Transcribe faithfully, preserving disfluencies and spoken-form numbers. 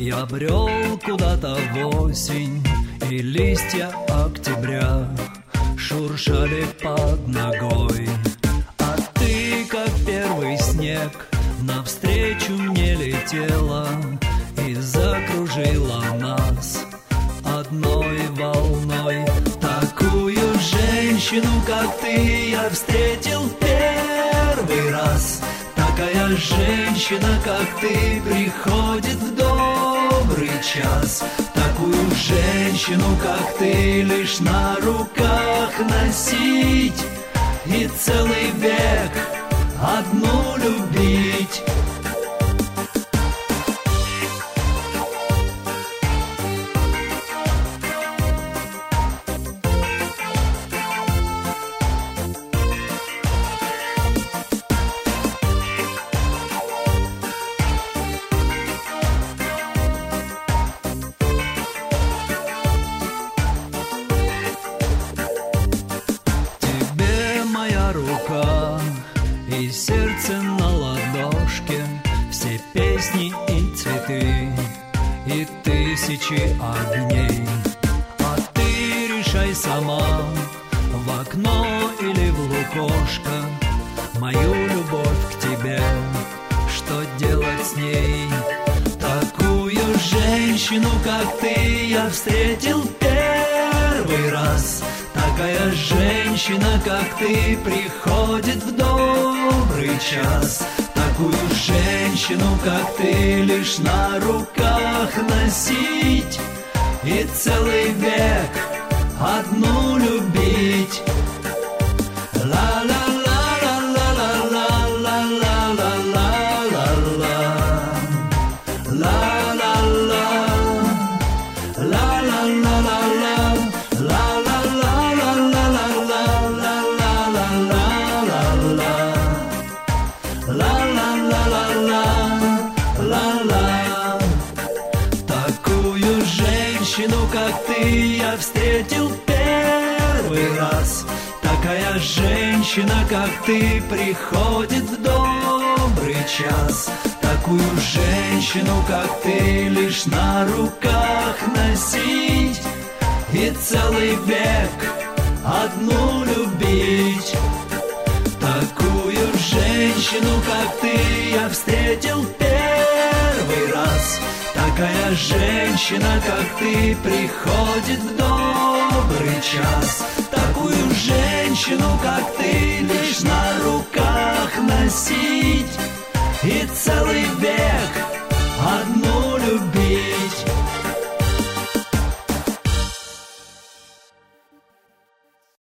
Я брел куда-то в осень, и листья октября шуршали под ногой. А ты, как первый снег, навстречу мне летела и закружила нас одной волной. Такую женщину, как ты, я встретил первый раз. Такая женщина, как ты, приходит в добрый час. Такую женщину, как ты, лишь на руках носить и целый век одну любить. И сердце на ладошке, все песни и цветы, и тысячи огней. А ты решай сама, в окно или в лукошко, мою любовь к тебе, что делать с ней. Такую женщину, как ты, я встретил первый раз. Такая женщина, как ты, приходит в добрый час. Такую женщину, как ты, лишь на руках носить и целый век одну любить. Такую женщину, как ты, я встретил первый раз. Такая женщина, как ты, приходит в добрый час. Такую женщину, как ты, лишь на руках носить и целый век одну любить. Такую женщину, как ты, я встретил первый раз. Такая женщина, как ты, приходит в добрый час. Такую женщину, как ты, лишь на руках носить и целый